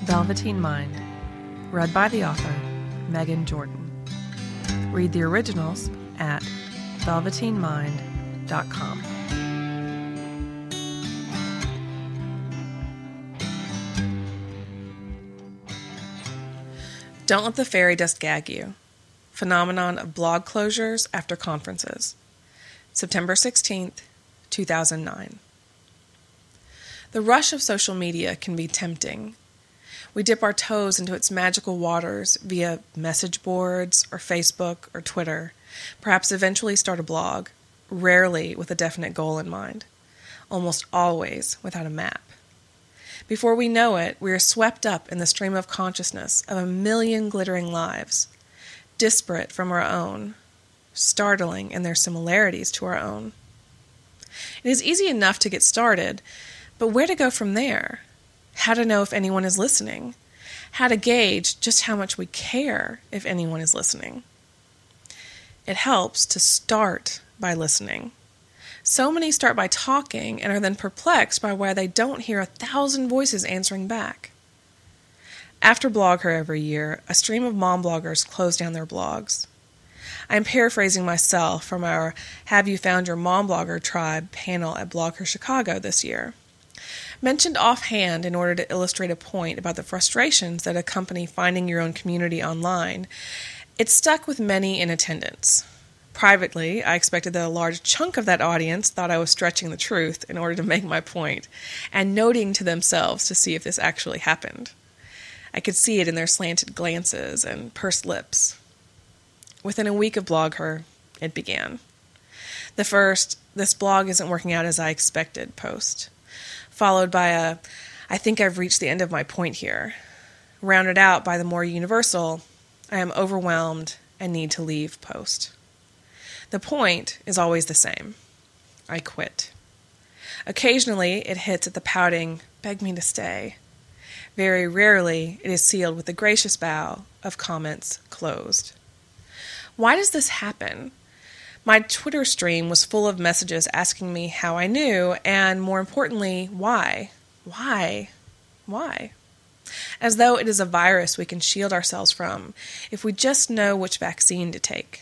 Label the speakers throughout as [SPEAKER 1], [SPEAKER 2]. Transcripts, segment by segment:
[SPEAKER 1] Velveteen Mind, read by the author, Megan Jordan. Read the originals at velveteenmind.com. Don't let the fairy dust gag you. Phenomenon of blog closures after conferences. September 16th, 2009. The rush of social media can be tempting. We dip our toes into its magical waters via message boards or Facebook or Twitter, perhaps eventually start a blog, rarely with a definite goal in mind, almost always without a map. Before we know it, we are swept up in the stream of consciousness of a million glittering lives, disparate from our own, startling in their similarities to our own. It is easy enough to get started, but where to go from there? How to know if anyone is listening? How to gauge just how much we care if anyone is listening? It helps to start by listening. So many start by talking and are then perplexed by why they don't hear 1,000 voices answering back. After BlogHer every year, a stream of mom bloggers close down their blogs. I am paraphrasing myself from our Have You Found Your Mom Blogger Tribe panel at BlogHer Chicago this year. Mentioned offhand in order to illustrate a point about the frustrations that accompany finding your own community online, it stuck with many in attendance. Privately, I expected that a large chunk of that audience thought I was stretching the truth in order to make my point, and noting to themselves to see if this actually happened. I could see it in their slanted glances and pursed lips. Within a week of BlogHer, it began. The first, "This blog isn't working out as I expected" post, followed by a "I think I've reached the end of my point here," rounded out by the more universal "I am overwhelmed and need to leave" post. The point is always the same. I quit. Occasionally, it hits at the pouting, "Beg me to stay." Very rarely, it is sealed with the gracious bow of comments closed. Why does this happen? My Twitter stream was full of messages asking me how I knew, and more importantly, why? Why? As though it is a virus we can shield ourselves from if we just know which vaccine to take.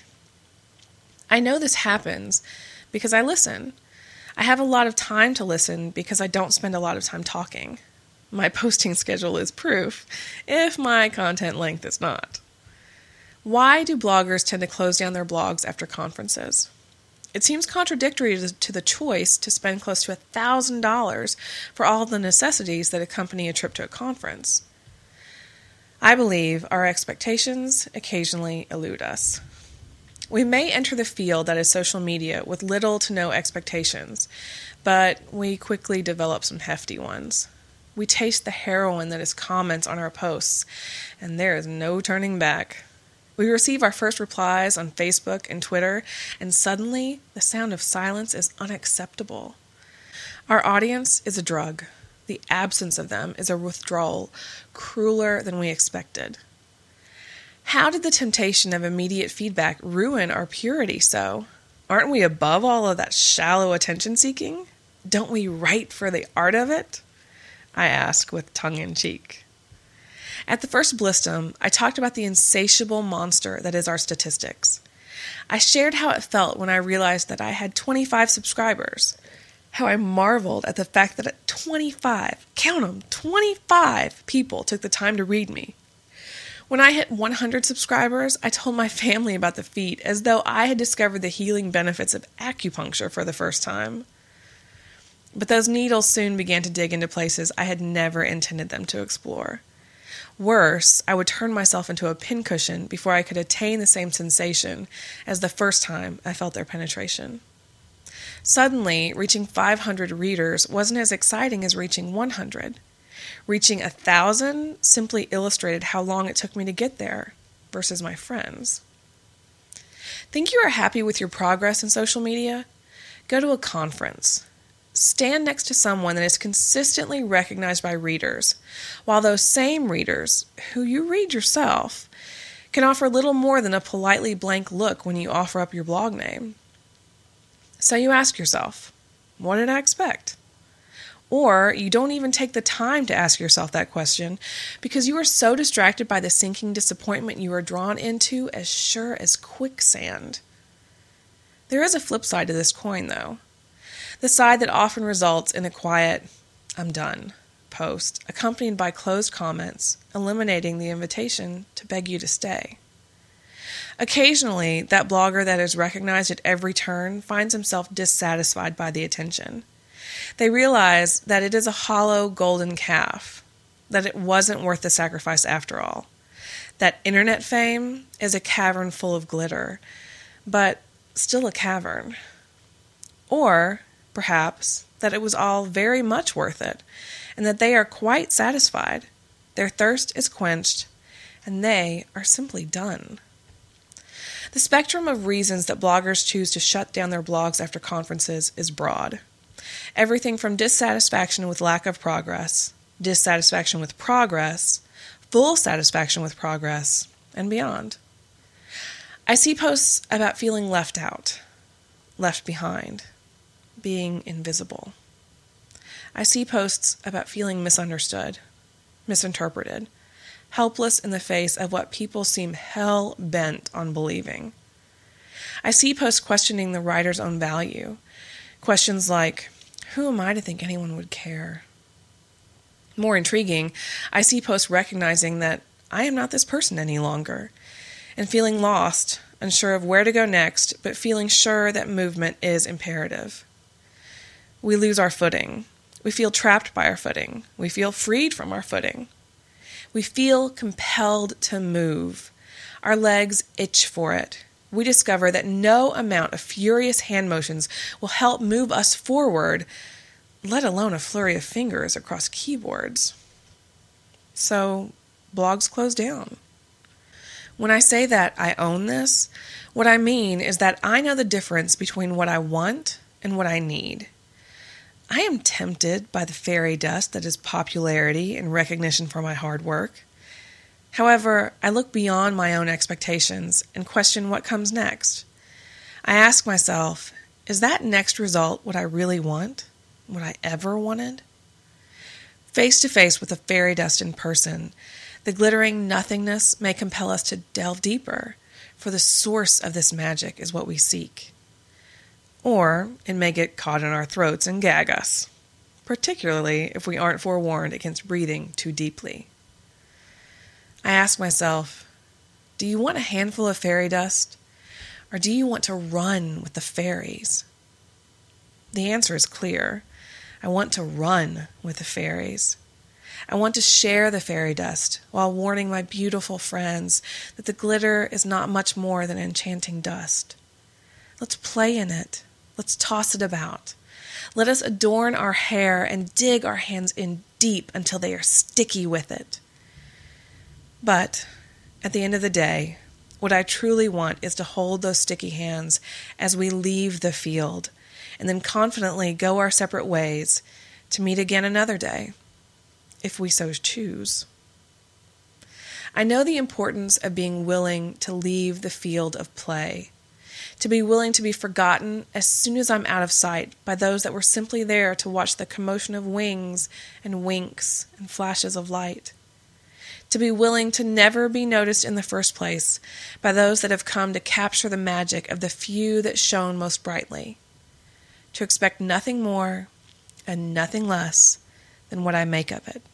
[SPEAKER 1] I know this happens because I listen. I have a lot of time to listen because I don't spend a lot of time talking. My posting schedule is proof, if my content length is not. Why do bloggers tend to close down their blogs after conferences? It seems contradictory to the choice to spend close to $1,000 for all the necessities that accompany a trip to a conference. I believe our expectations occasionally elude us. We may enter the field that is social media with little to no expectations, but we quickly develop some hefty ones. We taste the heroin that is comments on our posts, and there is no turning back. We receive our first replies on Facebook and Twitter, and suddenly the sound of silence is unacceptable. Our audience is a drug. The absence of them is a withdrawal, crueler than we expected. How did the temptation of immediate feedback ruin our purity so? Aren't we above all of that shallow attention-seeking? Don't we write for the art of it? I ask with tongue-in-cheek. At the first Blistum, I talked about the insatiable monster that is our statistics. I shared how it felt when I realized that I had 25 subscribers, how I marveled at the fact that 25, count them, 25 people took the time to read me. When I hit 100 subscribers, I told my family about the feat as though I had discovered the healing benefits of acupuncture for the first time. But those needles soon began to dig into places I had never intended them to explore. Worse, I would turn myself into a pincushion before I could attain the same sensation as the first time I felt their penetration. Suddenly, reaching 500 readers wasn't as exciting as reaching 100. Reaching 1,000 simply illustrated how long it took me to get there versus my friends. Think you are happy with your progress in social media? Go to a conference. Stand next to someone that is consistently recognized by readers, while those same readers, who you read yourself, can offer little more than a politely blank look when you offer up your blog name. So you ask yourself, what did I expect? Or you don't even take the time to ask yourself that question because you are so distracted by the sinking disappointment you are drawn into as sure as quicksand. There is a flip side to this coin, though. The side that often results in a quiet, "I'm done" post, accompanied by closed comments, eliminating the invitation to beg you to stay. Occasionally, that blogger that is recognized at every turn finds himself dissatisfied by the attention. They realize that it is a hollow golden calf, that it wasn't worth the sacrifice after all. That internet fame is a cavern full of glitter, but still a cavern. Or, perhaps, that it was all very much worth it, and that they are quite satisfied. Their thirst is quenched, and they are simply done. The spectrum of reasons that bloggers choose to shut down their blogs after conferences is broad. Everything from dissatisfaction with lack of progress, dissatisfaction with progress, full satisfaction with progress, and beyond. I see posts about feeling left out, left behind, being invisible. I see posts about feeling misunderstood, misinterpreted, helpless in the face of what people seem hell-bent on believing. I see posts questioning the writer's own value. Questions like, who am I to think anyone would care? More intriguing, I see posts recognizing that I am not this person any longer, and feeling lost, unsure of where to go next, but feeling sure that movement is imperative. We lose our footing. We feel trapped by our footing. We feel freed from our footing. We feel compelled to move. Our legs itch for it. We discover that no amount of furious hand motions will help move us forward, let alone a flurry of fingers across keyboards. So, blogs close down. When I say that I own this, what I mean is that I know the difference between what I want and what I need. I am tempted by the fairy dust that is popularity and recognition for my hard work. However, I look beyond my own expectations and question what comes next. I ask myself, is that next result what I really want? What I ever wanted? Face to face with the fairy dust in person, the glittering nothingness may compel us to delve deeper, for the source of this magic is what we seek. Or it may get caught in our throats and gag us, particularly if we aren't forewarned against breathing too deeply. I ask myself, do you want a handful of fairy dust, or do you want to run with the fairies? The answer is clear. I want to run with the fairies. I want to share the fairy dust while warning my beautiful friends that the glitter is not much more than enchanting dust. Let's play in it. Let's toss it about. Let us adorn our hair and dig our hands in deep until they are sticky with it. But at the end of the day, what I truly want is to hold those sticky hands as we leave the field and then confidently go our separate ways to meet again another day, if we so choose. I know the importance of being willing to leave the field of play, to be willing to be forgotten as soon as I'm out of sight by those that were simply there to watch the commotion of wings and winks and flashes of light, to be willing to never be noticed in the first place by those that have come to capture the magic of the few that shone most brightly, to expect nothing more and nothing less than what I make of it.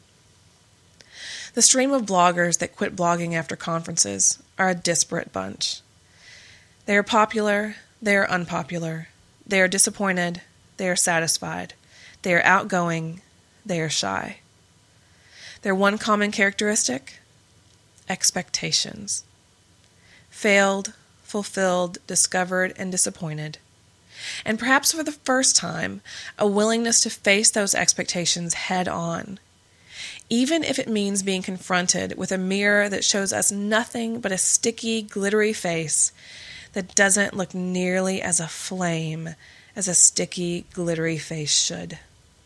[SPEAKER 1] The stream of bloggers that quit blogging after conferences are a disparate bunch. They are popular, they are unpopular, they are disappointed, they are satisfied, they are outgoing, they are shy. Their one common characteristic? Expectations. Failed, fulfilled, discovered, and disappointed. And perhaps for the first time, a willingness to face those expectations head on, even if it means being confronted with a mirror that shows us nothing but a sticky, glittery face that doesn't look nearly as aflame as a sticky, glittery face should.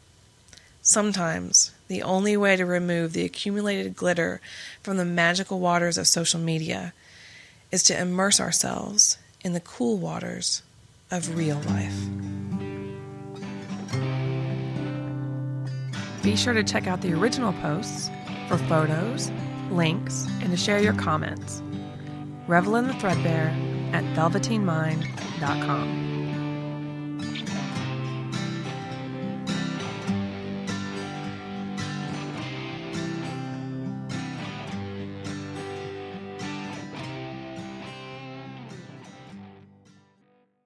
[SPEAKER 1] Sometimes, the only way to remove the accumulated glitter from the magical waters of social media is to immerse ourselves in the cool waters of real life. Be sure to check out the original posts for photos, links, and to share your comments. Revel in the Threadbare at velveteenmind.com.